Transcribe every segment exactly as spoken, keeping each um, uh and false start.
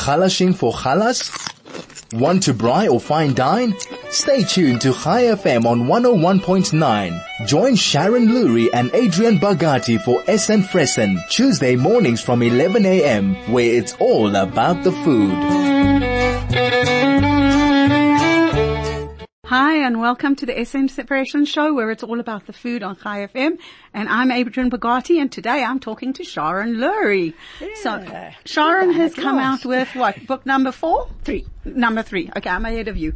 Khalashing for Khalas? Want to braai or fine dine? Stay tuned to Chai F M on one oh one point nine. Join Sharon Lurie and Adrian Bagati for Essen Fressen, Tuesday mornings from eleven a.m., where it's all about the food. Hi, and welcome to the S M Separation Show, where it's all about the food on Chai F M. And I'm Adrian Bagati, and today I'm talking to Sharon Lurie. Yeah. So, Sharon has come out with what? Book number four? Three. Number three. Okay, I'm ahead of you.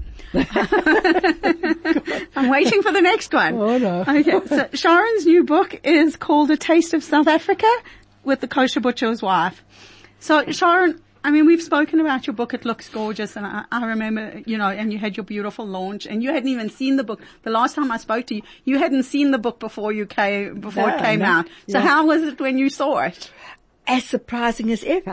I'm waiting for the next one. Oh no. Okay, so Sharon's new book is called A Taste of South Africa with the Kosher Butcher's Wife. So, Sharon, I mean, we've spoken about your book. It looks gorgeous. And I, I remember, you know, and you had your beautiful launch and you hadn't even seen the book. The last time I spoke to you, you hadn't seen the book before you came, before no, it came no. out. So yeah. how was it when you saw it? As surprising as ever.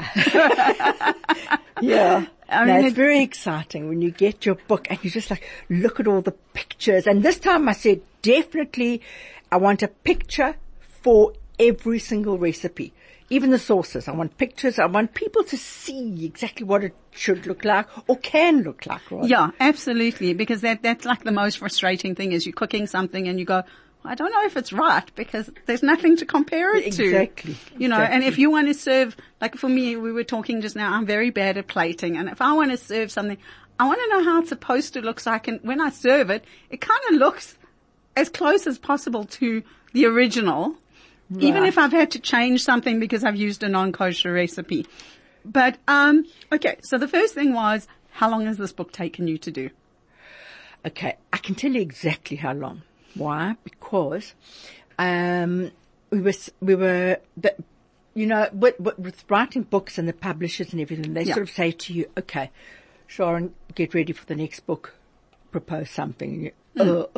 yeah. I mean, no, it's it, very exciting when you get your book and you just like look at all the pictures. And this time I said, definitely I want a picture for every single recipe. Even the sauces. I want pictures. I want people to see exactly what it should look like or can look like. Rather. Yeah, absolutely. Because that, that's like the most frustrating thing is you're cooking something and you go, I don't know if it's right because there's nothing to compare it to. Exactly. You know, exactly. And if you want to serve, like for me, we were talking just now, I'm very bad at plating. And if I want to serve something, I want to know how it's supposed to look like. And when I serve it, it kind of looks as close as possible to the original. Right. Even if I've had to change something because I've used a non-kosher recipe. But, um, okay, so the first thing was, how long has this book taken you to do? Okay, I can tell you exactly how long. Why? Because, um, we were, we were, the, you know, with, with writing books and the publishers and everything, they yeah. sort of say to you, okay, Sharon, get ready for the next book, propose something. Mm. Oh,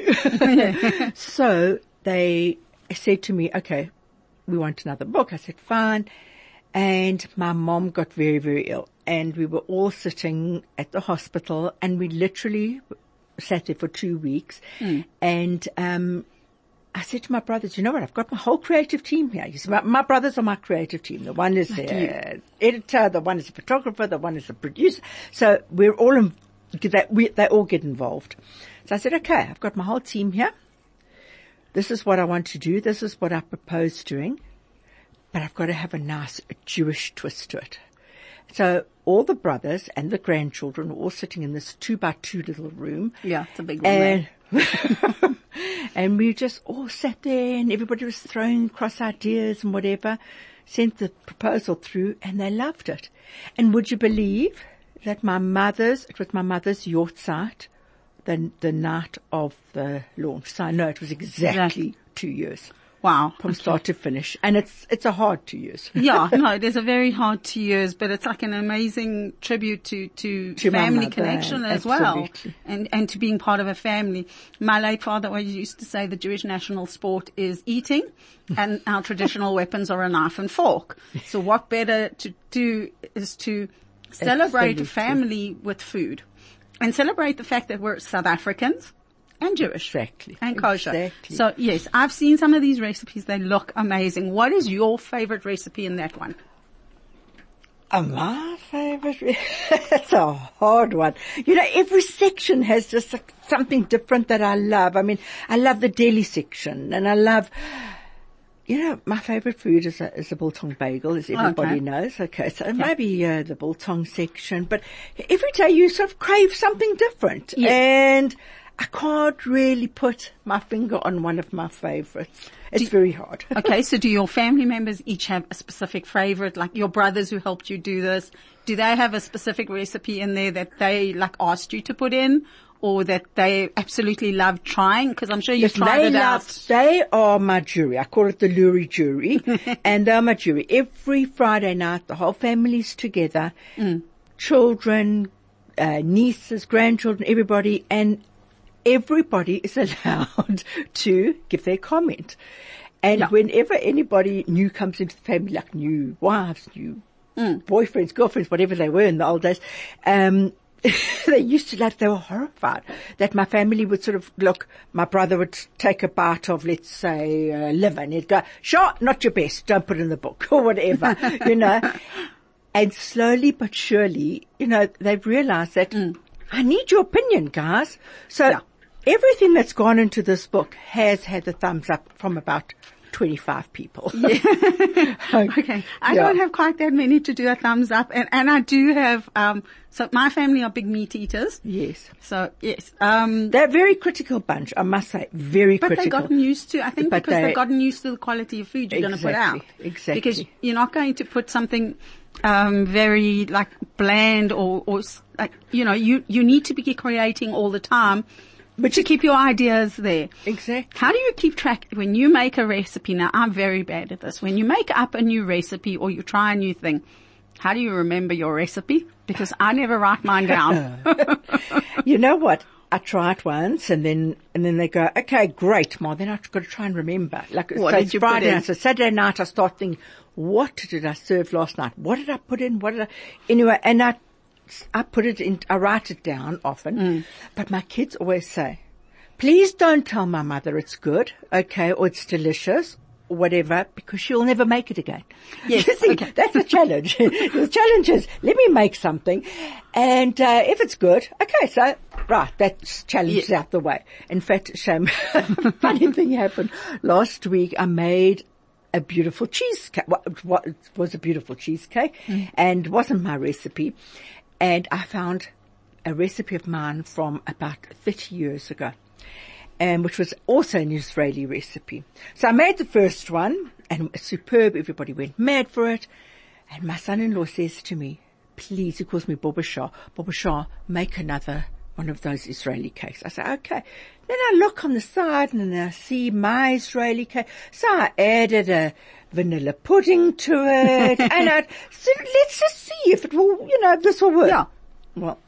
okay. So they said to me, okay, we want another book. I said, fine. And my mom got very, very ill. And we were all sitting at the hospital and we literally sat there for two weeks. Mm. And, um, I said to my brothers, you know what? I've got my whole creative team here. You see, my, my brothers are my creative team. The one is the uh, editor, the one is the photographer, the one is the producer. So we're all, in, they, we, they all get involved. So I said, okay, I've got my whole team here. This is what I want to do. This is what I propose doing. But I've got to have a nice Jewish twist to it. So all the brothers and the grandchildren were all sitting in this two by two little room. Yeah, it's a big room. And, and we just all sat there and everybody was throwing across ideas and whatever, sent the proposal through and they loved it. And would you believe that my mother's, it was my mother's yahrzeit, the, the night of the launch. So I know it was exactly, exactly. two years. Wow. From okay. start to finish. And it's, it's a hard two years. Yeah, no, it is a very hard two years, but it's like an amazing tribute to, to, to family connection as absolutely. well. And, and to being part of a family. My late father always used to say the Jewish national sport is eating and our traditional weapons are a knife and fork. So what better to do is to celebrate absolutely. family with food and celebrate the fact that we're South Africans. And Jewish. Exactly. And kosher. Exactly. So yes, I've seen some of these recipes. They look amazing. What is your favorite recipe in that one? Oh, my favorite re- That's a hard one. You know, every section has just a, something different that I love. I mean, I love the deli section and I love, you know, my favorite food is a, is a biltong bagel, as everybody okay. knows. Okay. So yeah. maybe, uh, the biltong section, but every day you sort of crave something different. Yeah. And I can't really put my finger on one of my favorites. It's do, very hard. Okay, so do your family members each have a specific favorite? Like your brothers who helped you do this, do they have a specific recipe in there that they like asked you to put in or that they absolutely love trying? Because I'm sure you've yes, tried they it love, out. They are my jury. I call it the Lurie jury. And they're my jury. Every Friday night, the whole family's together. Mm. Children, uh, nieces, grandchildren, everybody. And everybody is allowed to give their comment. And yeah. whenever anybody new comes into the family, like new wives, new mm. boyfriends, girlfriends, whatever they were in the old days, um, they used to like, they were horrified that my family would sort of look, my brother would take a bite of, let's say, uh, liver and he'd go, sure, not your best, don't put it in the book or whatever, you know. And slowly but surely, you know, they've realized that mm. I need your opinion, guys. So yeah. everything that's gone into this book has had the thumbs up from about twenty-five people. Yeah. Okay. I yeah. don't have quite that many to do a thumbs up, and, and I do have, um, so my family are big meat eaters. Yes. So, yes. Um, they're a very critical bunch, I must say. Very but critical. But they've gotten used to, I think but because they, they've gotten used to the quality of food you're exactly, going to put out. Exactly. Because you're not going to put something, um, very like bland or, or like, you know, you, you need to be creating all the time. But to keep your ideas there. Exactly. How do you keep track when you make a recipe? Now, I'm very bad at this. When you make up a new recipe or you try a new thing, how do you remember your recipe? Because I never write mine down. You know what? I try it once and then, and then they go, okay, great, Ma. Then I've got to try and remember. Like, what so did it's you Friday put in? night, so Saturday night I start thinking, what did I serve last night? What did I put in? What did I, anyway, and I, I put it in, I write it down often, mm. but my kids always say, please don't tell my mother it's good, okay, or it's delicious, or whatever, because she'll never make it again. Yes, you see, okay. That's the challenge. The challenge is, let me make something, and uh, if it's good, okay, so, right, that challenge is yeah. out the way. In fact, shame, funny thing happened. Last week I made a beautiful cheesecake. What, what, it was a beautiful cheesecake, mm. and it wasn't my recipe. And I found a recipe of mine from about thirty years ago, and which was also an Israeli recipe. So I made the first one, and it's superb. Everybody went mad for it. And my son-in-law says to me, please, he calls me Baba Shah, Baba Shah, make another one of those Israeli cakes. I say, okay. Then I look on the side and then I see my Israeli cake. So I added a vanilla pudding to it. And I said, let's just see if it will, you know, if this will work. Yeah. Well,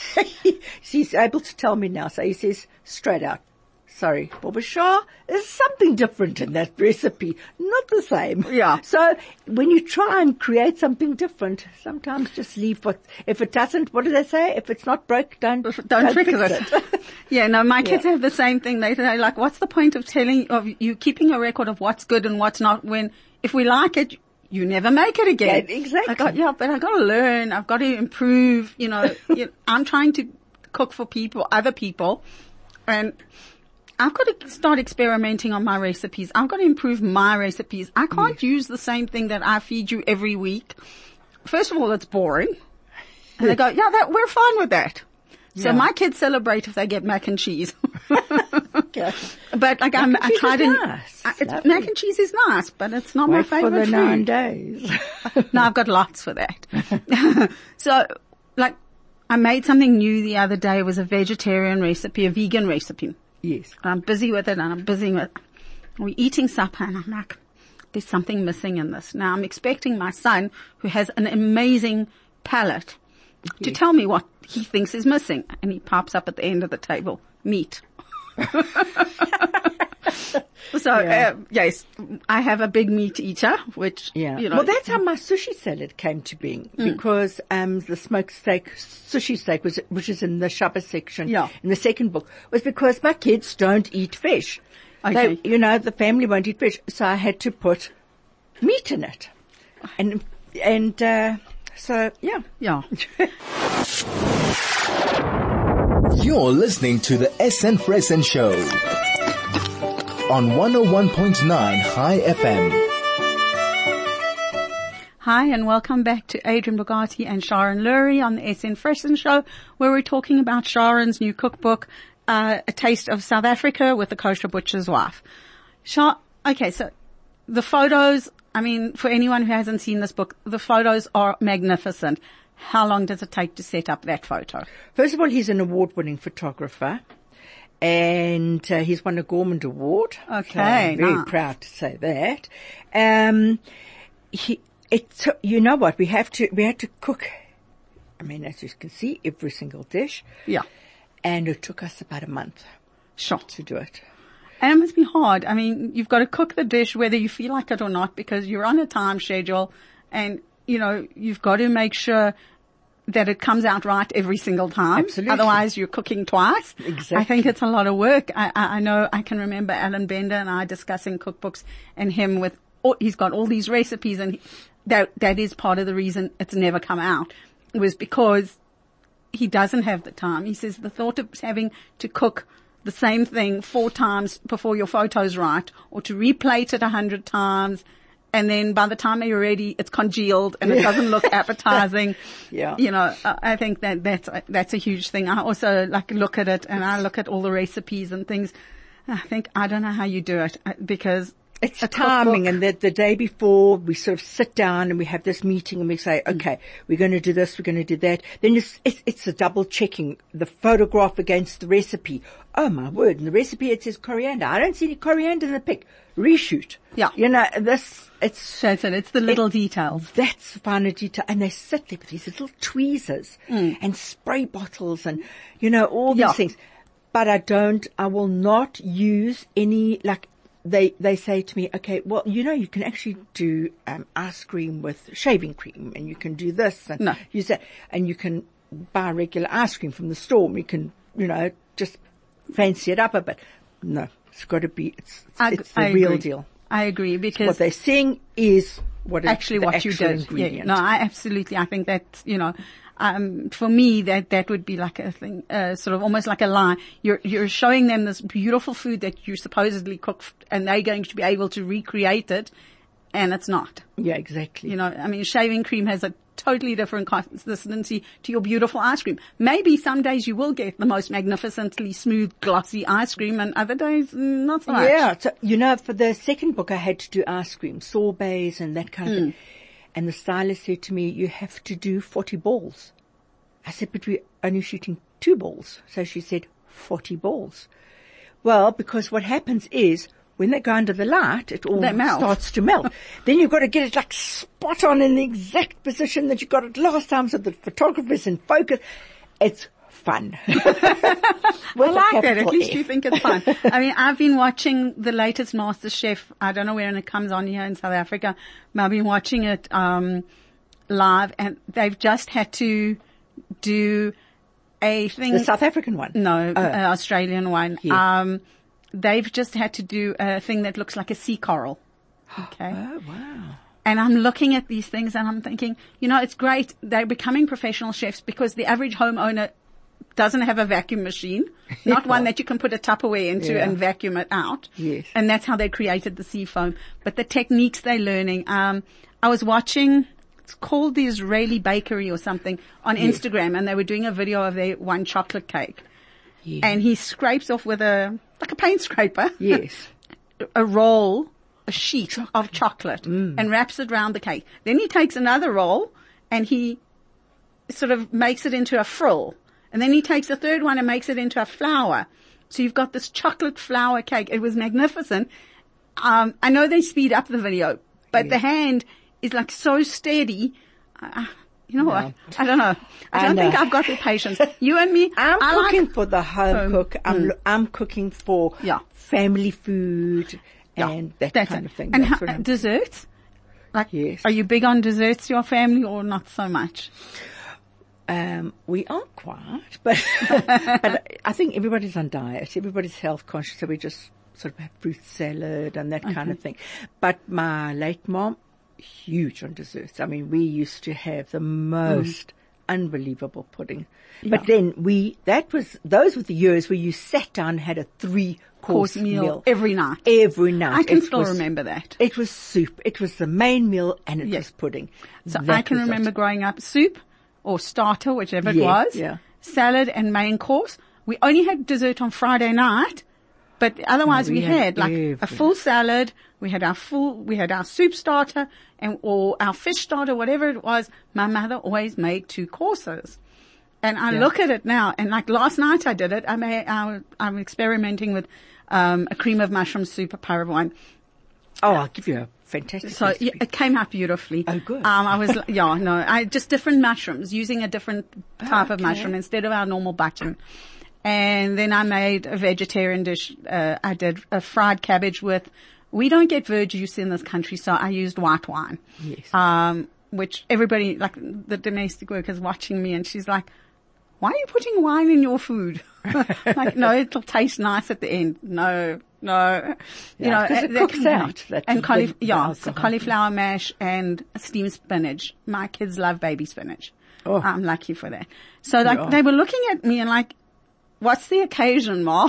he's able to tell me now. So he says straight out, sorry, Baba Shah, there's something different in that recipe. Not the same. Yeah. So when you try and create something different, sometimes just leave what, if it doesn't, what do they say? If it's not broke, don't, don't, don't fix, fix it. it. Yeah, no, my kids yeah. have the same thing. They say, like, what's the point of telling, of you keeping a record of what's good and what's not when, if we like it, you never make it again. Yeah, exactly. I got, yeah, but I got to learn. I've got to improve. You know, you know, I'm trying to cook for people, other people, and I've got to start experimenting on my recipes. I've got to improve my recipes. I can't mm. use the same thing that I feed you every week. First of all, it's boring. And they go, yeah, that, we're fine with that. So yeah. my kids celebrate if they get mac and cheese. Okay. But like I'm, I tried to, nice. I, it's, mac and cheese is nice, but it's not Wait my favorite for the food. nine days. No, I've got lots for that. So like I made something new the other day. It was a vegetarian recipe, a vegan recipe. Yes. I'm busy with it and I'm busy with, we're eating supper and I'm like, there's something missing in this. Now I'm expecting my son, who has an amazing palate, yes. to tell me what he thinks is missing. And he pops up at the end of the table, meat. So, yeah. uh, yes, I have a big meat eater, which, yeah. you know. Well, that's how my sushi salad came to being, mm. because, um, the smoked steak, sushi steak was, which is in the Shabbos section, yeah. in the second book, was because my kids don't eat fish. Okay. They, you know, the family won't eat fish, so I had to put meat in it. And, and, uh, so, yeah. Yeah. You're listening to the S N Fresen Show on one oh one point nine High F M. Hi, and welcome back to Adrian Bogati and Sharon Lurie on the S N Fresen Show, where we're talking about Sharon's new cookbook, uh, A Taste of South Africa with the Kosher Butcher's Wife. Shar- okay, so the photos, I mean, for anyone who hasn't seen this book, the photos are magnificent. How long does it take to set up that photo? First of all, he's an award-winning photographer, and uh, he's won a Gourmand Award. Okay, so I'm very nice. proud to say that. Um, he, it, you know what? We have to, we had to cook. I mean, as you can see, every single dish. Yeah, and it took us about a month. Sure. To do it. And it must be hard. I mean, you've got to cook the dish whether you feel like it or not, because you're on a time schedule, and you know you've got to make sure that it comes out right every single time. Absolutely. Otherwise you're cooking twice. Exactly. I think it's a lot of work. I, I, I know, I can remember Alan Bender and I discussing cookbooks and him with, oh, he's got all these recipes and he, that, that is part of the reason it's never come out, was because he doesn't have the time. He says the thought of having to cook the same thing four times before your photo's right, or to replate it a hundred times, and then by the time you're ready, it's congealed and it doesn't look appetizing. Yeah. You know, I think that that's, that's a huge thing. I also like look at it and I look at all the recipes and things. I think, I don't know how you do it, because it's a timing, cookbook- and the, the day before we sort of sit down and we have this meeting and we say, okay, we're going to do this, we're going to do that. Then it's, it's, it's a double checking the photograph against the recipe. Oh my word. In the recipe it says coriander. I don't see any coriander in the pic. Reshoot. Yeah. You know, this, it's, That's it. It's the little details. that's finer detail. And they sit there with these little tweezers and spray bottles and, you know, all these Yeah. things. But I don't, I will not use any, like, they, they say to me, okay, well, you know, you can actually do, um, ice cream with shaving cream, and you can do this and No. use that, and you can buy regular ice cream from the store, and you can, you know, just fancy it up a bit. No, it's got to be, it's, it's, I, it's the I real agree. deal. I agree, because What they're saying is what is actually the what you actual did. Yeah, ingredient. no, I absolutely, I think that, you know, um, for me, that, that would be like a thing, uh, sort of almost like a lie. You're, you're showing them this beautiful food that you supposedly cook, and they're going to be able to recreate it, and it's not. Yeah, exactly. You know, I mean, shaving cream has a totally different consistency to your beautiful ice cream. Maybe some days you will get the most magnificently smooth, glossy ice cream, and other days, mm, not so much. Yeah, so, you know, for the second book I had to do ice cream, sorbets and that kind of thing. And the stylist said to me, you have to do forty balls. I said, but we're only shooting two balls. So she said, forty balls. Well, because what happens is, when they go under the light, it all They melt. starts to melt. Then you've got to get it like spot on in the exact position that you got it last time, so the photographer's in focus. It's fun. I like that. At capital least F. you think it's fun. I mean, I've been watching the latest Master Chef. I don't know when it comes on here in South Africa, but I've been watching it um live, and they've just had to do a thing. The South African one? No, Oh. uh, Australian one. Yeah. Um, they've just had to do a thing that looks like a sea coral. Okay. Oh, wow. And I'm looking at these things and I'm thinking, you know, it's great. They're becoming professional chefs because the average homeowner doesn't have a vacuum machine, not one that you can put a Tupperware into Yeah. and vacuum it out. Yes. And that's how they created the sea foam. But the techniques they're learning, um, I was watching, it's called the Israeli Bakery or something on Yes. Instagram, and they were doing a video of their one chocolate cake. Yeah. And he scrapes off with a, like a paint scraper. Yes. a roll, a sheet of chocolate and wraps it around the cake. Then he takes another roll and he sort of makes it into a frill. And then he takes a third one and makes it into a flower. So you've got this chocolate flower cake. It was magnificent. Um, I know they speed up the video, but Yeah. the hand is like so steady. Uh, you know what? No. I don't know. I I don't think know. I've got the patience. You and me, I'm I cooking like, for the home home. cook. I'm, I'm cooking for Yeah. family food Yeah, and that that's kind it. of thing. And That's how, what I'm- desserts? Like, Yes. are you big on desserts, your family, or not so much? Um, we are quite, but, but I think everybody's on diet. Everybody's health conscious, so we just sort of have fruit salad and that kind of thing. But my late mom, huge on desserts. I mean, we used to have the most unbelievable pudding. But Yeah. then we, that was, those were the years where you sat down and had a three course, Course meal, every night. Every night. I can It still was- remember that. It was soup. It was the main meal and it Yes. was pudding. So That I can was it. remember growing up, soup or starter, whichever it Yeah, was, yeah. salad and main course. We only had dessert on Friday night, but otherwise No, we we, had had, like a everything. full salad. We had our full, we had our soup starter and or our fish starter, whatever it was. My mother always made two courses. And I Yeah. look at it now, and like last night I did it. I made, I, I'm experimenting with um, a cream of mushroom soup, a par wine. Oh, I'll give you a fantastic So recipe. yeah, it came out beautifully. Oh, good. Um, I was, yeah, no, I just different mushrooms, using a different type of okay. mushroom instead of our normal button. And then I made a vegetarian dish. Uh, I did a fried cabbage with, we don't get verjuice in this country, so I used white wine. Yes. Um, which everybody, like the domestic worker's watching me and she's like, why are you putting wine in your food? Like, no, it'll taste nice at the end. No, No, you Yeah, know, 'cause uh, it that cooks can be- out. That and is caulif- the- the yeah, alcohol. cauliflower mash and steamed spinach. My kids love baby spinach. Oh. I'm lucky for that. So like Yeah. they were looking at me and like, what's the occasion, Ma?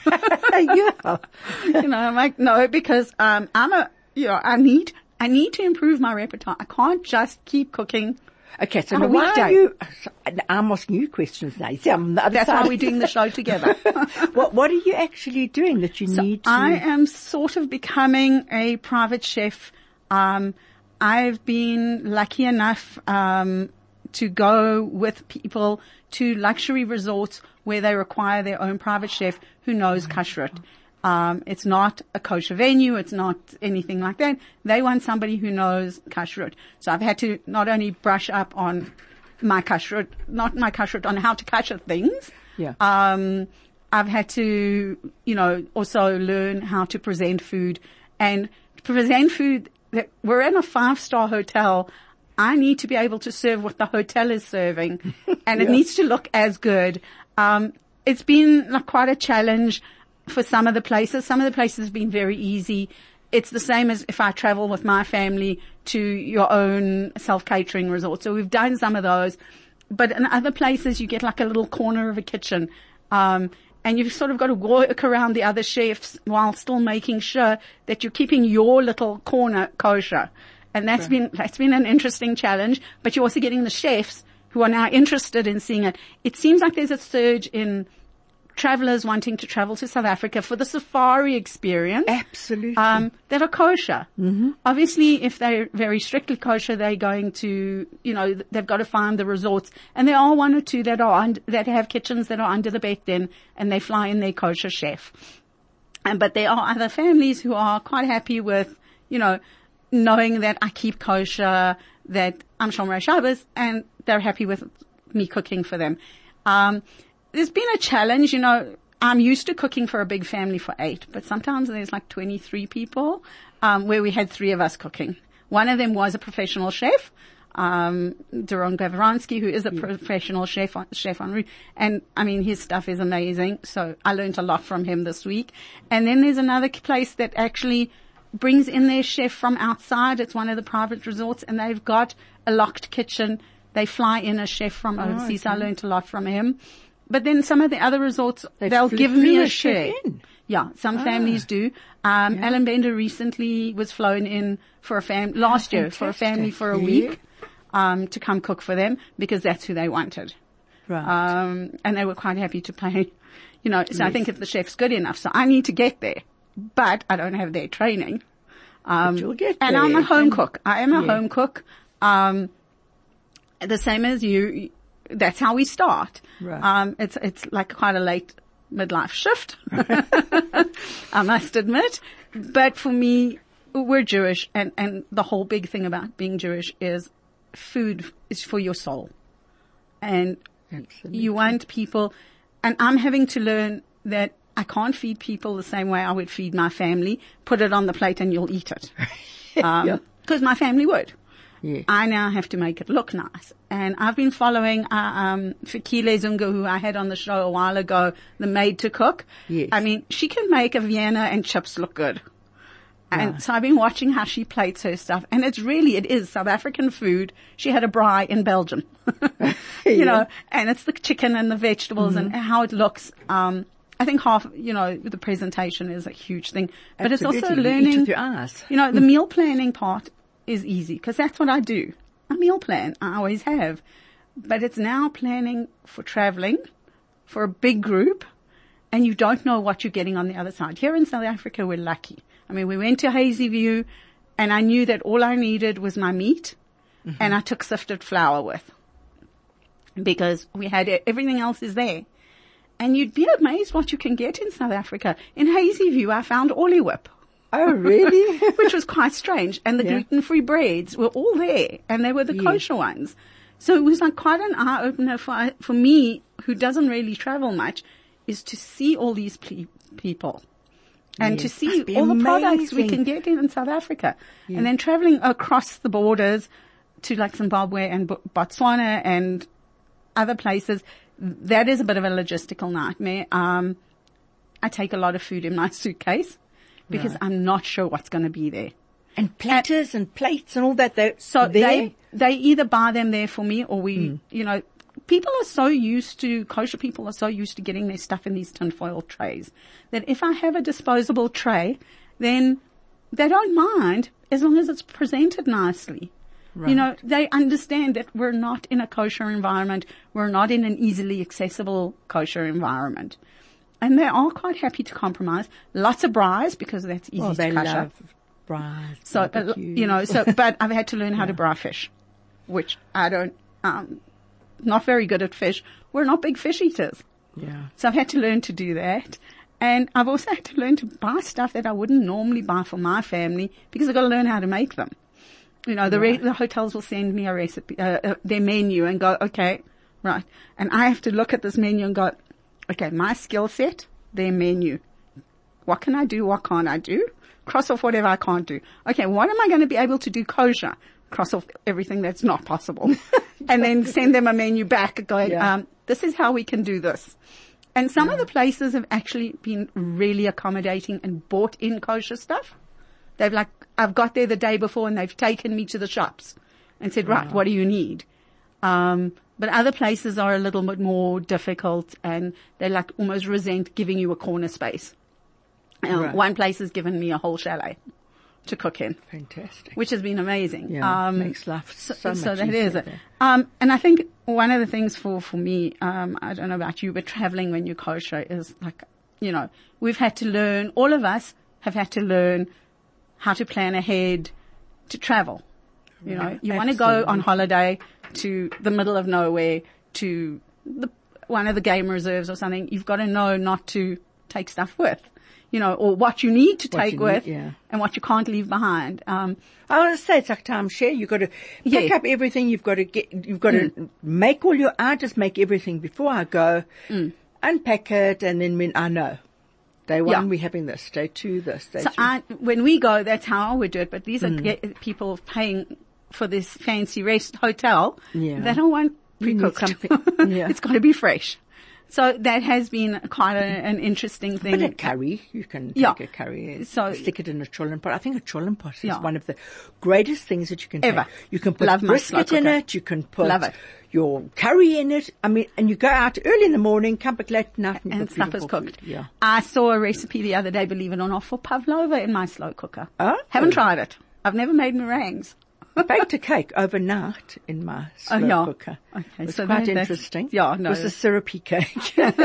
Yeah. You know, I'm like, no, because um, I'm a, you know, I need, I need to improve my repertoire. I can't just keep cooking. Okay, so On now a why are weekday. you, I'm asking you questions now. You see, I'm on the other That's side. why we're doing the show together. what, what are you actually doing that you need to? I am sort of becoming a private chef. Um, I've been lucky enough um, to go with people to luxury resorts where they require their own private chef who knows kashrut. Um, it's not a kosher venue. It's not anything like that. They want somebody who knows kashrut. So I've had to not only brush up on my kashrut, not my kashrut, on how to kasher things. Yeah. Um, I've had to, you know, also learn how to present food and present food that we're in a five-star hotel. I need to be able to serve what the hotel is serving and it Yeah. needs to look as good. Um, it's been like quite a challenge for some of the places. Some of the places have been very easy. It's the same as if I travel with my family to your own self-catering resort. So we've done some of those. But in other places, you get like a little corner of a kitchen. Um, and you've sort of got to work around the other chefs while still making sure that you're keeping your little corner kosher. And that's been, that's been an interesting challenge. But you're also getting the chefs who are now interested in seeing it. It seems like there's a surge in travelers wanting to travel to South Africa for the safari experience. Absolutely. Um, that are kosher. Mm-hmm. Obviously, if they're very strictly kosher, they're going to, you know, they've got to find the resorts. And there are one or two that are, un- that have kitchens that are under the bed then, and they fly in their kosher chef. And, but there are other families who are quite happy with, you know, knowing that I keep kosher, that I'm Shomrei Shabbos, and they're happy with me cooking for them. Um, there's been a challenge, you know, I'm used to cooking for a big family for eight, but sometimes there's like twenty-three people, um, where we had three of us cooking. One of them was a professional chef, um, Doron Gavransky, who is a professional chef on, chef en route. And I mean, his stuff is amazing. So I learned a lot from him this week. And then there's another place that actually brings in their chef from outside. It's one of the private resorts and they've got a locked kitchen. They fly in a chef from overseas. okay. I learned a lot from him. But then some of the other resorts, They they'll flew- give flew me a a chef share. in? Yeah, some Ah. families do. Um, Alan Bender recently was flown in for a fam, last year for a family fantastic. for a Yeah. week, um, to come cook for them because that's who they wanted. Right. Um, and they were quite happy to pay, you know, so I think if the chef's good enough, so I need to get there, but I don't have their training. Um, you'll get and there. I'm a home And- cook. I am a Yeah. home cook. Um, the same as you. That's how we start. Right. Um, it's, it's like quite a late midlife shift. I must admit. But for me, we're Jewish and, and the whole big thing about being Jewish is food is for your soul. And Absolutely. you want people, and I'm having to learn that I can't feed people the same way I would feed my family. Put it on the plate and you'll eat it. Um, Yeah. cause my family would. Yeah. I now have to make it look nice. And I've been following, uh, um, Fikile Zunga, who I had on the show a while ago, the maid to cook. Yes. I mean, she can make a Vienna and chips look good. And Right. so I've been watching how she plates her stuff. And it's really, it is South African food. She had a braai in Belgium. you know, and it's the chicken and the vegetables Mm-hmm. and how it looks. Um, I think half, you know, the presentation is a huge thing. But it's also Absolutely. You eat learning, with your eyes. you know, the meal planning part is easy because that's what I do. I meal plan. I always have. But it's now planning for traveling for a big group and you don't know what you're getting on the other side. Here in South Africa, we're lucky. I mean, we went to Hazy View and I knew that all I needed was my meat mm-hmm. and I took sifted flour with because we had everything else is there. And you'd be amazed what you can get in South Africa. In Hazy View, I found Oli Whip. Oh, really? Which was quite strange. And the Yeah. gluten-free breads were all there and they were the Yeah. kosher ones. So it was like quite an eye-opener for, for me, who doesn't really travel much, is to see all these ple- people. And Yes. to see Must be all the products we amazing. can get in South Africa. And then traveling across the borders to like Zimbabwe and Bo- Botswana and other places, that is a bit of a logistical nightmare. Um, I take a lot of food in my suitcase. because Right. I'm not sure what's going to be there. And platters and plates and all that. They're So there. they, they either buy them there for me or we, Mm. you know, people are so used to, kosher people are so used to getting their stuff in these tinfoil trays that if I have a disposable tray, then they don't mind as long as it's presented nicely. Right. You know, they understand that we're not in a kosher environment. We're not in an easily accessible kosher environment. And they are quite happy to compromise. Lots of braais because that's easy Well, to they kosher. love braais. So, uh, barbecues. you know, so, but I've had to learn how to braai fish, which I don't, um, not very good at fish. We're not big fish eaters. Yeah. So I've had to learn to do that. And I've also had to learn to buy stuff that I wouldn't normally buy for my family because I've got to learn how to make them. You know, the, re- the hotels will send me a recipe, uh, uh, their menu and go, okay, right. And I have to look at this menu and go, okay, my skill set, their menu. What can I do? What can't I do? Cross off whatever I can't do. Okay, what am I going to be able to do kosher? Cross off everything that's not possible. And then send them a menu back going, Yeah. um, this is how we can do this. And some of the places have actually been really accommodating and bought in kosher stuff. They've like, I've got there the day before and they've taken me to the shops and said, right, what do you need? Um, but other places are a little bit more difficult and they like almost resent giving you a corner space. Um, Right. One place has given me a whole chalet to cook in, Fantastic. which has been amazing. Yeah, Um, makes life so, so, much so that easier is it. there. Um, and I think one of the things for, for me, um, I don't know about you, but traveling when you're kosher is like, you know, we've had to learn, all of us have had to learn how to plan ahead to travel. You know, you want to go on Absolutely. holiday to the middle of nowhere, to the, one of the game reserves or something. You've got to know not to take stuff with, you know, or what you need to What take you with need, yeah. and what you can't leave behind. Um, I want to say it's like timeshare. You've got to pick Yeah. up everything. You've got to get, you've got to make all your, I just make everything before I go, unpack it, and then when I know. Day one, Yeah. we're having this. Day two, this. Day So three. I, when we go, that's how I would do it. But these are Mm. ge- people paying for this fancy rest hotel. Yeah. They don't want You need pre-cooked. something- yeah. It's got to be fresh. So that has been quite a, an interesting thing. But a curry, you can take Yeah. a curry, So- stick it in a cholent pot. I think a cholent pot is Yeah. one of the greatest things that you can Ever. take. You can put Love my slow brisket in cooker. it, you can put Love it. your curry in it. I mean, and you go out early in the morning, come back late at night, and, and you've got stuff is beautiful cooked. food. Yeah. I saw a recipe the other day, believe it or not, for pavlova in my slow cooker. Oh. Haven't tried it. I've never made meringues. I baked a cake overnight in my slow Oh, yeah. cooker. Okay, It was so quite that- that's- interesting. yeah, no, It was a that's- syrupy cake. But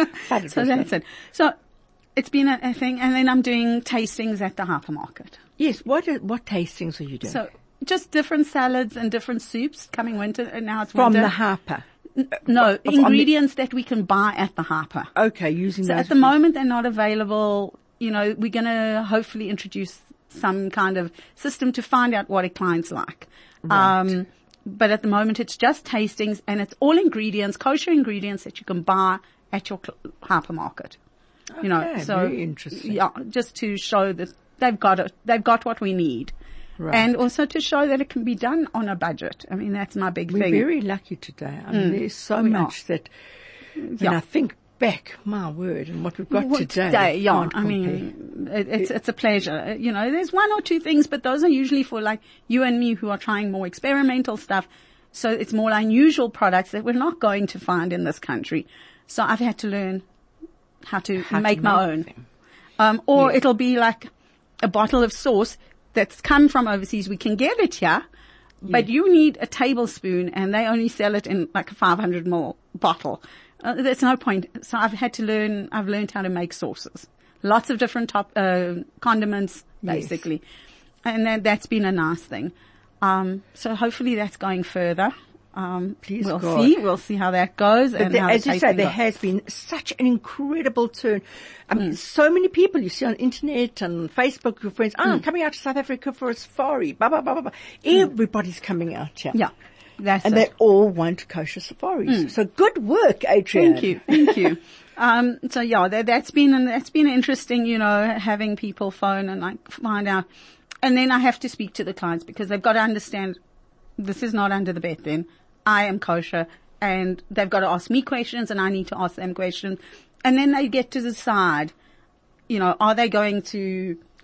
it So was that's good. it. So it's been a, a thing. And then I'm doing tastings at the hypermarket. Yes, what are, what tastings are you doing? So just different salads and different soups coming winter, and now it's From winter. the Harper. No, Of- on the- ingredients that we can buy at the Harper. Okay, using So those. at the moment they're not available. You know, we're going to hopefully introduce some kind of system to find out what a client's like. Right. Um, but at the moment it's just tastings and it's all ingredients, kosher ingredients that you can buy at your cl- hypermarket. You know, Okay, so very interesting. yeah, just to show that they've got it, they've got what we need. Right. And also to show that it can be done on a budget. I mean, that's my big We're thing. Mm. very lucky today. I mean, there's so We much that, when Yeah. I think back, my word, and what we've got Well, today. yeah. can't I compare. mean, it, it's it's a pleasure. Uh, You know, there's one or two things, but those are usually for like you and me who are trying more experimental stuff. So it's more unusual products that we're not going to find in this country. So I've had to learn how to How to make my make own. them. Um, or Yeah. it'll be like a bottle of sauce that's come from overseas. We can get it here, but you need a tablespoon and they only sell it in like a five hundred milliliter bottle. Uh, there's no point. So I've had to learn, I've learned how to make sauces. Lots of different top, uh, condiments, Yes. basically. And that, that's been a nice thing. Um, so hopefully that's going further. Um, Please we'll God. see. We'll see how that goes. But and there, how as the you say, tasting there goes. has been such an incredible turn. I mean, so many people you see on internet and Facebook, your friends, oh, I'm coming out to South Africa for a safari, blah, blah, blah, blah, blah. Everybody's coming out here. Yeah. That's And it. they all want kosher safaris. So good work, Adrian. Thank you, thank you. Um, so yeah, that, that's been and that's been interesting, you know, having people phone and like find out, and then I have to speak to the clients because they've got to understand this is not under the bed. Then I am kosher, and they've got to ask me questions, and I need to ask them questions, and then they get to decide, you know, are they going to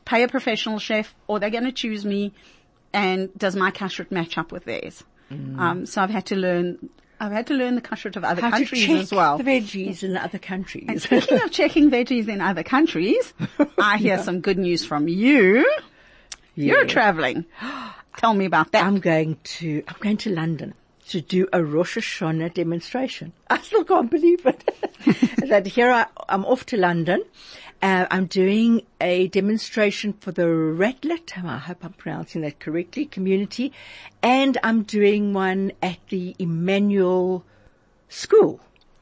pay a professional chef, or they're going to choose me, and does my kashrut match up with theirs? Mm. Um, so I've had to learn, I've had to learn the kashrut of other How countries to check as well. the veggies in other countries. And speaking of checking veggies in other countries, I hear yeah. some good news from you. Yeah. You're traveling. Tell me about that. I'm going to, I'm going to London to do a Rosh Hashanah demonstration. I still can't believe it. That here I, I'm off to London. Uh, I'm doing a demonstration for the Radlet, I hope I'm pronouncing that correctly, community, and I'm doing one at the Emmanuel School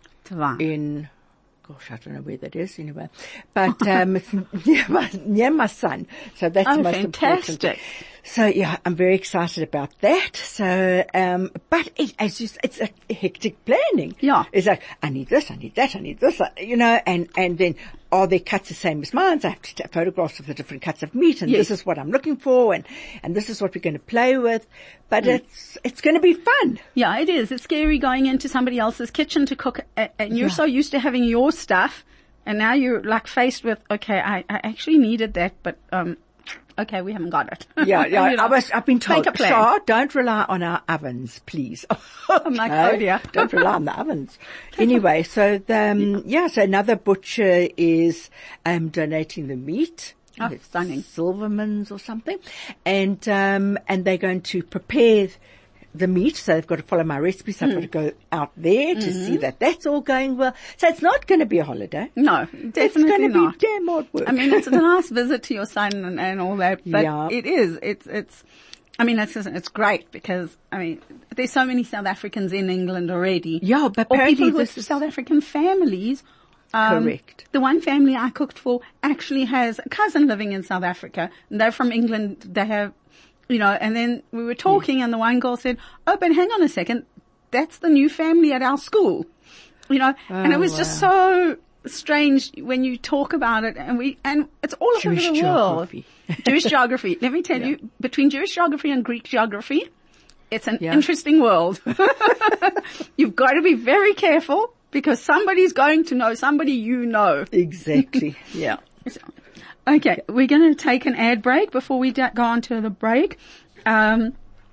in, gosh, I don't know where that is anyway, but um, it's near my, near my son, so that's oh, the most fantastic. important. So yeah, I'm very excited about that. So, um, but it, it's just, it's a hectic planning. Yeah. It's like, I need this, I need that, I need this, you know, and, and then are their cuts the same as mine? So I have to take photographs of the different cuts of meat, and yes. this is what I'm looking for, and, and this is what we're going to play with. But mm. it's, it's going to be fun. Yeah, it is. It's scary going into somebody else's kitchen to cook, and you're yeah. so used to having your stuff, and now you're like faced with, okay, I, I actually needed that, but, um, okay, we haven't got it. Yeah, yeah. you know, I was, I've been told, make a plan. Shah, don't rely on our ovens, please. I'm like, oh dear. Don't rely on the ovens. Anyway, so the, um, yeah, so another butcher is, um, donating the meat. Oh, it's stunning. Silverman's or something. And, um, and they're going to prepare the meat, so they've got to follow my recipe, so I've mm. got to go out there to mm-hmm. see that that's all going well. So it's not going to be a holiday. No, definitely it's going to not. be damn hard work. I mean, it's a nice visit to your son and, and all that, but yeah. it is, it's, it's, I mean, it's, it's great because, I mean, there's so many South Africans in England already. Yeah, but or apparently people this with South African families. Um, Correct. The one family I cooked for actually has a cousin living in South Africa, and they're from England. They have, you know, and then we were talking yeah. and the one girl said, oh, but hang on a second. That's the new family at our school, you know, oh, and it was wow. just so strange when you talk about it, and we, and it's all over Jewish the geography. world. Jewish geography. Let me tell yeah. you, between Jewish geography and Greek geography, it's an yeah. interesting world. You've got to be very careful because somebody's going to know somebody you know. Exactly. Yeah. Okay, we're going to take an ad break before we go on to the break. Um,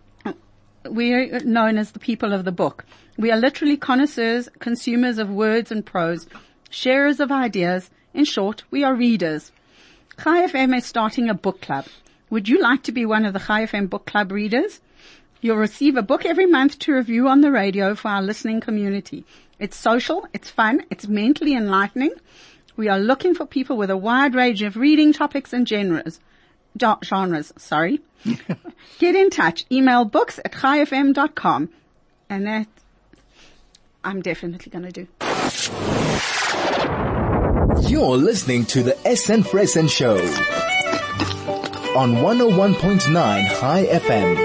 we're known as the people of the book. We are literally connoisseurs, consumers of words and prose, sharers of ideas. In short, we are readers. Chai F M is starting a book club. Would you like to be one of the Chai F M book club readers? You'll receive a book every month to review on the radio for our listening community. It's social, it's fun, it's mentally enlightening. We are looking for people with a wide range of reading topics and genres. Genres, sorry. Get in touch. Email books at chai f m dot com. And that I'm definitely going to do. You're listening to the S N Fressen Show on one oh one point nine Chai F M.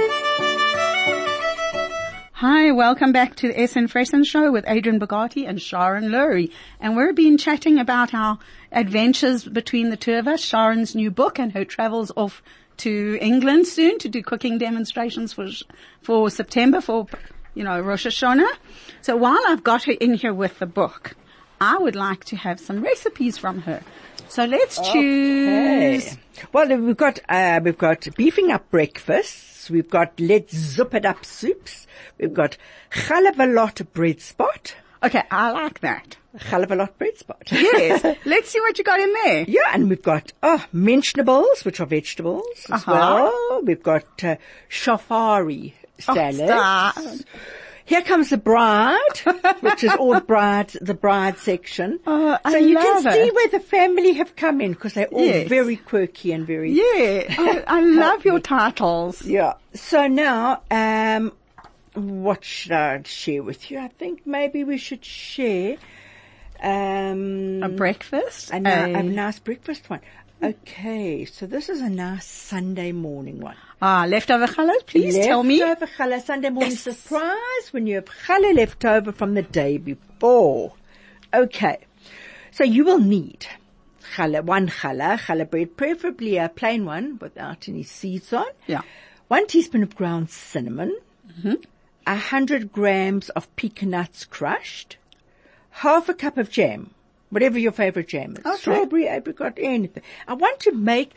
Hi, welcome back to the S N Fressen Show with Adrian Bogati and Sharon Lurie. And we've been chatting about our adventures between the two of us, Sharon's new book and her travels off to England soon to do cooking demonstrations for for September, for, you know, Rosh Hashanah. So while I've got her in here with the book, I would like to have some recipes from her. So let's choose. Okay. Well, we've got, uh, we've got beefing up breakfasts. We've got let's zip it up soups. We've got chalavalot bread spot. Okay, I like that. Chalavalot bread spot. Yes. Let's see what you got in there. Yeah, and we've got, oh, mentionables, which are vegetables as uh-huh. well. We've got, uh, shafari salads. Oh, here comes the bride, which is all bride, the bride section. Oh, I so you love can see it. where the family have come in because they're all yes. very quirky and very. Yeah, I, I love your titles. Yeah. So now, um, what should I share with you? I think maybe we should share, um, a breakfast, a, a, a nice breakfast one. Okay, so this is a nice Sunday morning one. Ah, leftover challah, please leftover tell me. Leftover challah, Sunday morning yes. surprise when you have challah left over from the day before. Okay, so you will need challah, one challah, challah bread, preferably a plain one without any seeds on. Yeah. One teaspoon of ground cinnamon, mm-hmm. a hundred grams of pecan nuts crushed, half a cup of jam. Whatever your favorite jam is. Okay. Strawberry, apricot, anything. I want to make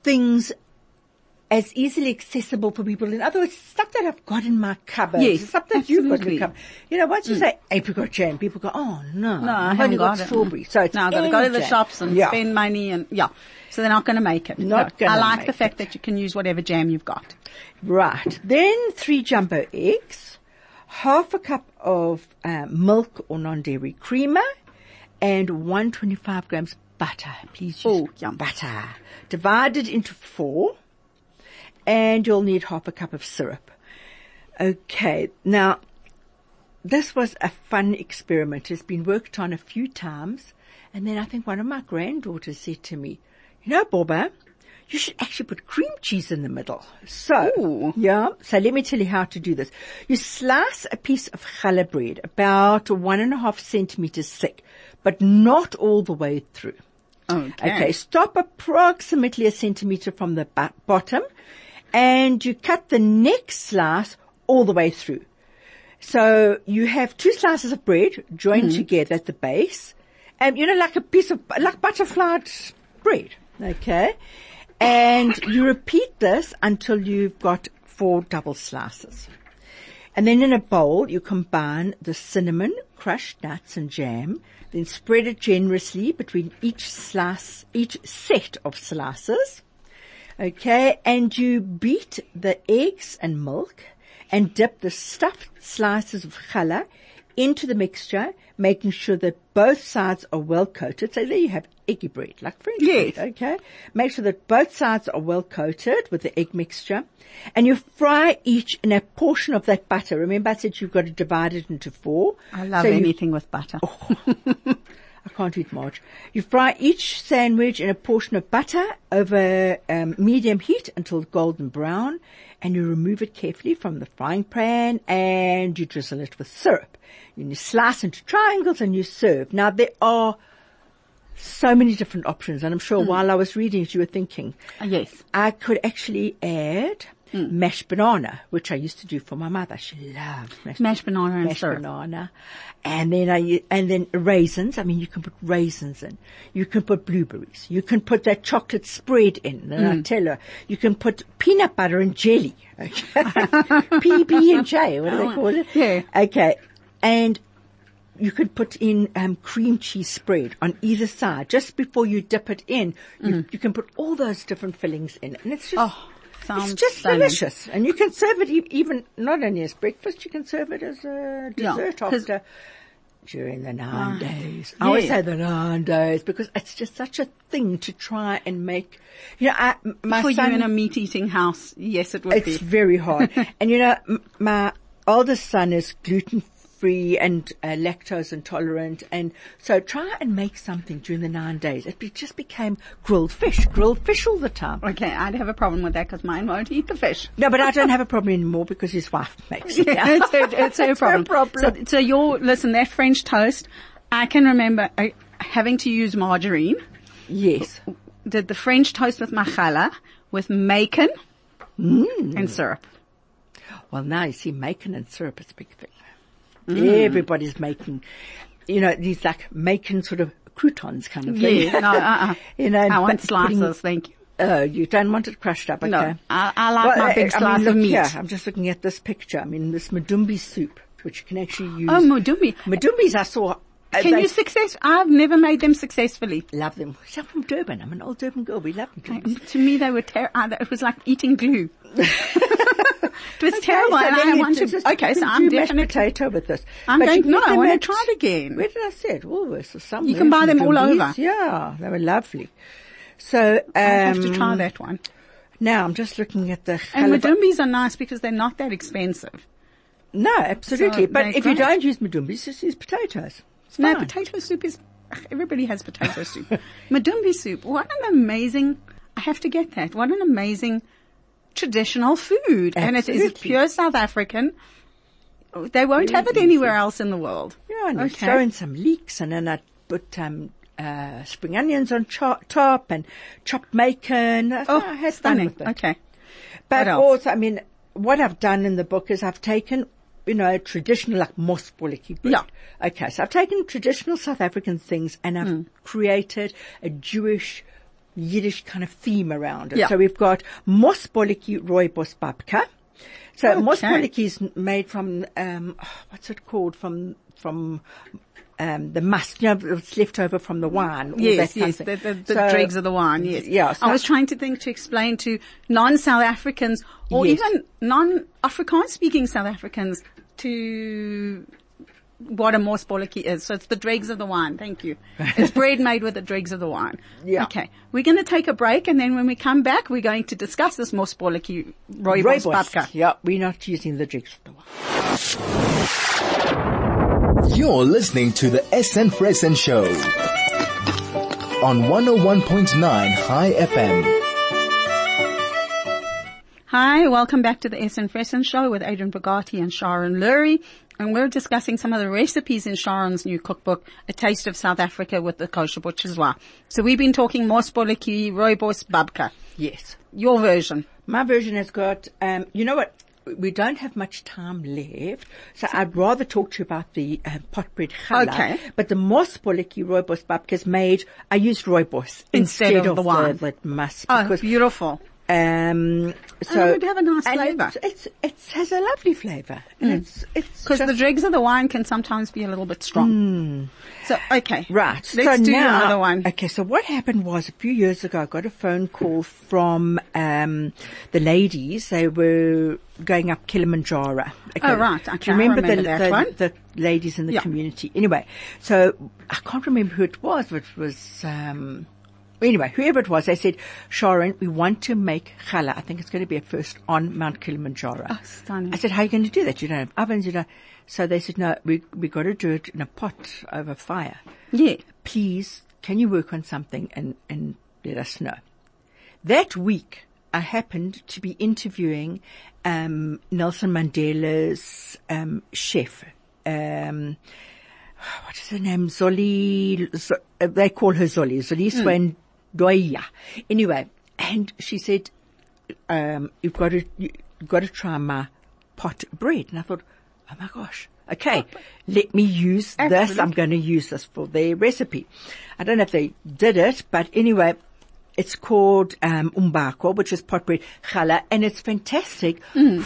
things as easily accessible for people. In other words, stuff that I've got in my cupboard. Yes, stuff that you've got in absolutely. your cupboard. You know, once you say apricot jam, people go, oh no, No, I I've haven't only got, got it. strawberry. So it's Now I've got to go to the jam. shops and Yeah. spend money and, yeah. So they're not going to make it. Not No. gonna I like make the fact it. that you can use whatever jam you've got. Right. Then three jumbo eggs, half a cup of uh, milk or non-dairy creamer, and one hundred twenty-five grams butter. Please use Oh, yum. butter. Divided into four, and you'll need half a cup of syrup. Okay. Now, this was a fun experiment. It's been worked on a few times, and then I think one of my granddaughters said to me, you know, Boba, you should actually put cream cheese in the middle. So, Ooh. yeah, so let me tell you how to do this. You slice a piece of challah bread about one and a half centimeters thick, but not all the way through. Okay. Okay, stop approximately a centimeter from the bo- bottom, and you cut the next slice all the way through. So you have two slices of bread joined Mm-hmm. together at the base, and you know, like a piece of, like butterflied bread. Okay. And you repeat this until you've got four double slices. And then in a bowl, you combine the cinnamon, crushed nuts and jam, then spread it generously between each slice, each set of slices. Okay. And you beat the eggs and milk and dip the stuffed slices of challah into the mixture, making sure that both sides are well coated. So there you have eggy bread, like French Yes. bread, okay? Make sure that both sides are well coated with the egg mixture. And you fry each in a portion of that butter. Remember I said you've got to divide it into four. I love So you- anything with butter. I can't eat much. You fry each sandwich in a portion of butter over um, medium heat until golden brown, and you remove it carefully from the frying pan, and you drizzle it with syrup. And you slice into triangles and you serve. Now there are so many different options, and I'm sure while I was reading it you were thinking, Yes. I could actually add mashed banana, which I used to do for my mother. She loved mashed, Mashed banana and mashed syrup. banana. And then I, and then raisins. I mean, you can put raisins in. You can put blueberries. You can put that chocolate spread in, the Nutella. You can put peanut butter and jelly. Okay. P B and J, what do they call it? Yeah. Okay. And you could put in um, cream cheese spread on either side. Just before you dip it in, you, you can put all those different fillings in. And it's just, Oh, sounds it's just stunning. delicious. And you can serve it e- even, not only as breakfast, you can serve it as a Yeah, dessert 'cause- after, during the nine Ah, days. I always yeah. say the nine days because it's just such a thing to try and make. You know, I, m- my For son, you in a meat eating house, yes, it would it's be. very hard. And you know, m- my oldest son is gluten free and uh, lactose intolerant, and so try and make something during the nine days. It be, just became grilled fish, grilled fish all the time. Okay, I'd have a problem with that because mine won't eat the fish. No, but I don't have a problem anymore because his wife makes it. Yeah, it's, a, it's a problem. problem. So, so your, listen, that French toast, I can remember uh, having to use margarine. Yes. Did the French toast with machala, with macon Mm. and syrup. Well, now you see, macon and syrup is a big thing. Mm. Everybody's making, you know, these like macon sort of croutons kind of thing. Yeah, no, uh-uh. You know, I want but putting- slices, thank you. Oh, you don't want it crushed up, okay? No, I, I like my big I slice mean, of look meat. here, I'm just looking at this picture. I mean, this Madumbi soup, which you can actually use. Oh, Mudumbi. Madumbis I saw. uh, Can they you success? I've never made them successfully. love them. I'm from Durban. I'm an old Durban girl. We love them. To me, they were ter- uh, it was like eating glue. It was terrible. So and then I you want to, just- okay, you so can I'm do mashed definitely, potato with this. I'm But going, you can no, get I them want to at- try it again. Where did I say it? Woolworths or somewhere. You can buy them all Madumbi's. over. Yeah, they were lovely. So, um, I have to try that one. now I'm just looking at the And challah- Madumbis are nice because they're not that expensive. No, absolutely. So but they're if you great. don't use madumbis, just use potatoes. It's No, fine. potato soup is, everybody has potato soup. Madumbi soup, what an amazing, I have to get that. What an amazing traditional food. And it is Absolutely. pure South African. They won't have it Really anywhere easy. else in the world. Yeah, and you Okay. throw in some leeks, and then I put um, uh, spring onions on cho- top and chopped bacon. I Oh, I had fun stunning. with it. Okay. But What else? also, I mean, what I've done in the book is I've taken, you know, traditional like mosboliki bread. Yeah. Okay, so I've taken traditional South African things and I've Hmm. created a Jewish Yiddish kind of theme around it. Yeah. So we've got Mosboliki Rooibos Babka. So Okay. Mosboliki is made from, um, what's it called? From, from, um, the must, you know, it's left over from the wine. all Yes, that kind yes, of the, thing. the, the So- dregs of the wine, yes. Yeah, so- I was trying to think to explain to non-South Africans or Yes. even non-Afrikaans speaking South Africans to what a mosboliki is. So it's the dregs of the wine. Thank you. It's bread made with the dregs of the wine. Yeah. Okay. We're going to take a break, and then when we come back, we're going to discuss this mosboliki rooibos Rooibos. babka. Yeah, we're not using the dregs of the wine. You're listening to the S N Fresen Show on one oh one point nine High F M. Hi, welcome back to the S N Fresen Show with Adrian Bogati and Sharon Lurie. And we're discussing some of the recipes in Sharon's new cookbook, A Taste of South Africa with the Kosher Bourgeois. So we've been talking mosboliki rooibos babka. Yes. Your version. My version has got, um, you know what? We don't have much time left, so I'd rather talk to you about the uh, pot bread challah. Okay. But the mosboliki rooibos babka is made, I used rooibos Instead instead, of the wine. the, the must. Oh, because, beautiful. um, so. Oh, it would have a nice and flavour. It's, it's, it has a lovely flavour. And it's, it's Because the just- dregs of the wine can sometimes be a little bit strong. So, okay. Right. Let's so do now, another one. Okay, so what happened was a few years ago I got a phone call from um the ladies. They were going up Kilimanjaro. Okay. Oh, right. Okay, Do you remember, I remember the, that the, one. the ladies in the Yeah. community? Anyway, so I can't remember who it was, but it was um anyway, whoever it was, they said, Sharon, we want to make challah. I think it's going to be at first on Mount Kilimanjaro. Oh, stunning. I said, how are you going to do that? You don't have ovens, you know. So they said, no, we we got to do it in a pot over fire. Yeah. Please, can you work on something and, and let us know? That week, I happened to be interviewing um, Nelson Mandela's um, chef. Um, what is her name? Zoli. Z- uh, they call her Zoli. Zoli Swan Doya. Anyway, and she said, um, "You've got to, you've got to try my pot bread." And I thought, oh my gosh. Okay, let me use this. Absolutely. I'm going to use this for their recipe. I don't know if they did it, but anyway, it's called um, umbako, which is pot bread challah, and it's fantastic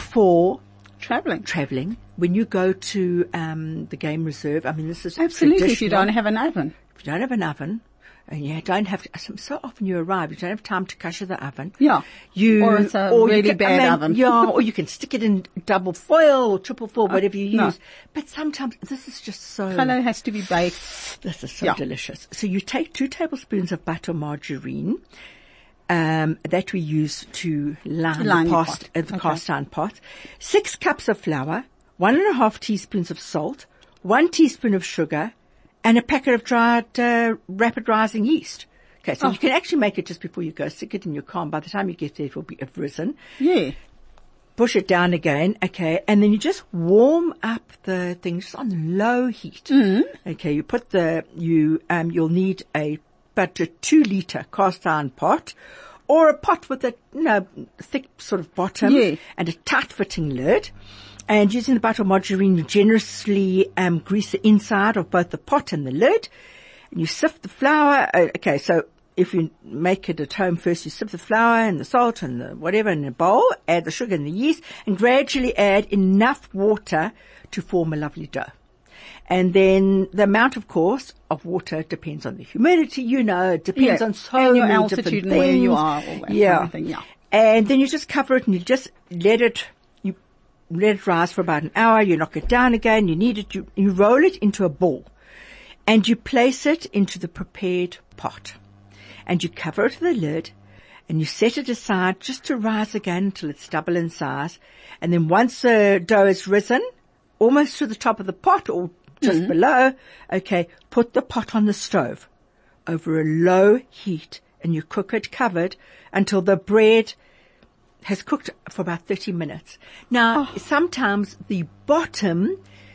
for Traveling. traveling. When you go to um, the game reserve, I mean, this is Absolutely. If you traditional. don't have an oven. If you don't have an oven, and you don't have to, so often you arrive, you don't have time to kosher the oven. Yeah. You, Or it's a you really can- bad I mean, oven. Yeah, or you can stick it in double foil or triple foil, whatever you no. use. But sometimes this is just so, Challah has to be baked. this is so Yeah. delicious. So you take two tablespoons of butter margarine, um, that we use to line, Line the, your past, pot. uh, the Okay. cast iron pot. Six cups of flour, one and a half teaspoons of salt, one teaspoon of sugar, and a packet of dried uh, rapid rising yeast. Okay, so Oh. you can actually make it just before you go. Stick it in your car, and by the time you get there, it will be have risen. Yeah. Push it down again, okay, and then you just warm up the thing just on low heat. Mm-hmm. Okay, you put the you um you'll need a but a two liter cast iron pot, or a pot with a you know thick sort of bottom Yeah. and a tight fitting lid. And using the butter margarine, you generously um grease the inside of both the pot and the lid. And you sift the flour. Uh, okay, so if you make it at home first, you sift the flour and the salt and the whatever in a bowl, add the sugar and the yeast, and gradually add enough water to form a lovely dough. And then the amount, of course, of water depends on the humidity, you know, it depends Yeah, on so and your many altitude different and where you things. are, all that yeah. kind of thing, yeah. And then you just cover it and you just let it, you let it rise for about an hour, you knock it down again, you knead it, you, you roll it into a ball. And you place it into the prepared pot. And you cover it with a lid, and you set it aside just to rise again until it's double in size. And then once the dough is risen, almost to the top of the pot or just below, okay, put the pot on the stove over a low heat, and you cook it covered until the bread has cooked for about thirty minutes. Now, sometimes the bottom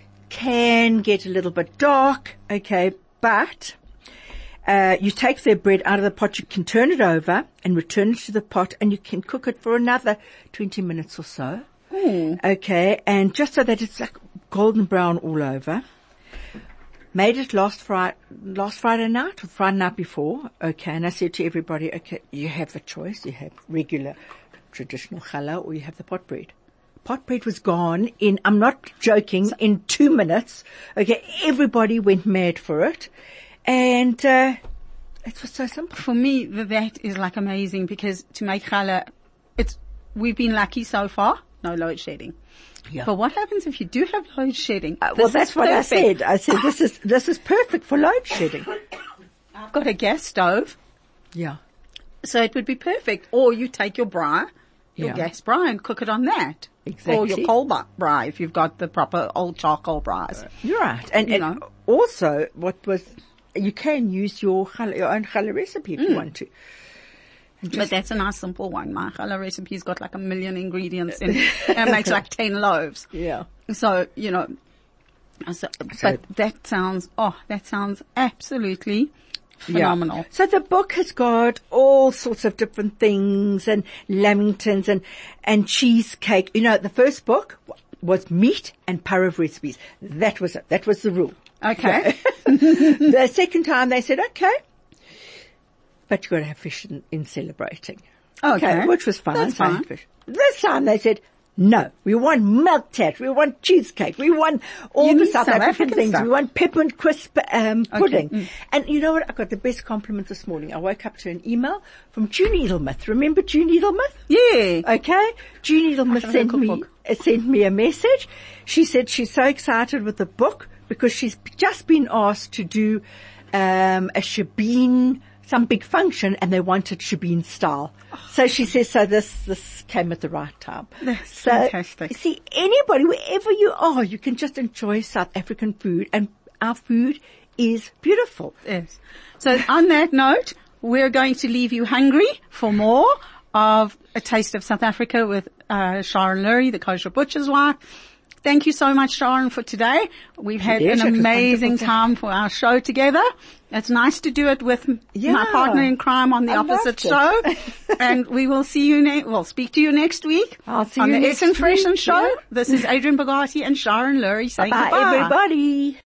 can get a little bit dark, okay, but uh, you take the bread out of the pot, you can turn it over and return it to the pot, and you can cook it for another twenty minutes or so. Mm. Okay, and just so that it's like golden brown all over. Made it last Friday, last Friday night or Friday night before. Okay. And I said to everybody, okay, you have a choice. You have regular traditional challah or you have the pot bread. Pot bread was gone in, I'm not joking, in two minutes. Okay. Everybody went mad for it. And, uh, it was so simple. For me, that is like amazing because to make challah, it's, we've been lucky so far. No load shedding. Yeah. But what happens if you do have load shedding? Uh, well, that's what I said. I said, this is, this is perfect for load shedding. I've got a gas stove. Yeah. So it would be perfect. Or you take your braai, your Yeah. gas braai and cook it on that. Exactly. Or your coal ba- braai if you've got the proper old charcoal braais. You're right. And, You and know. also what was, you can use your challah, your own challah recipe if you want to. But that's a nice simple one. My challah recipe's got like a million ingredients in it. And makes like ten loaves. Yeah. So, you know, so, but So- that sounds, oh, that sounds absolutely phenomenal. Yeah. So the book has got all sorts of different things and lamingtons and, and cheesecake. You know, the first book was meat and parav recipes. That was it. That was the rule. Okay. The second time they said, okay, but you've got to have fish in, in celebrating. Okay. Which was fine. That's so I had fine. fish. This time they said, no, we want milk tat, we want cheesecake, we want all You the need South, South African, African things, stuff. we want peppermint crisp um, pudding. Mm. And you know what? I got the best compliment this morning. I woke up to an email from June Edelmith. Remember June Edelmith? Yeah. Okay. June Edelmith have sent her me, cookbook. uh, sent me a message. She said she's so excited with the book because she's just been asked to do, um, a Shabin, some big function and they wanted Shabin style. So she says, so this, this came at the right time. That's so, fantastic. you see, anybody, wherever you are, you can just enjoy South African food and our food is beautiful. Yes. So on that note, we're going to leave you hungry for more of A Taste of South Africa with uh, Sharon Lurie, the kosher butcher's wife. Thank you so much, Sharon, for today. We've had Yes, an it was amazing wonderful. time for our show together. It's nice to do it with m- my Yeah. partner in crime on the I opposite loved show. it. And we will see you next, we'll speak to you next week I'll see on you the next Essen Freshen week, show. yeah. This is Adrian Bogati and Sharon Lurie saying Bye, goodbye. everybody.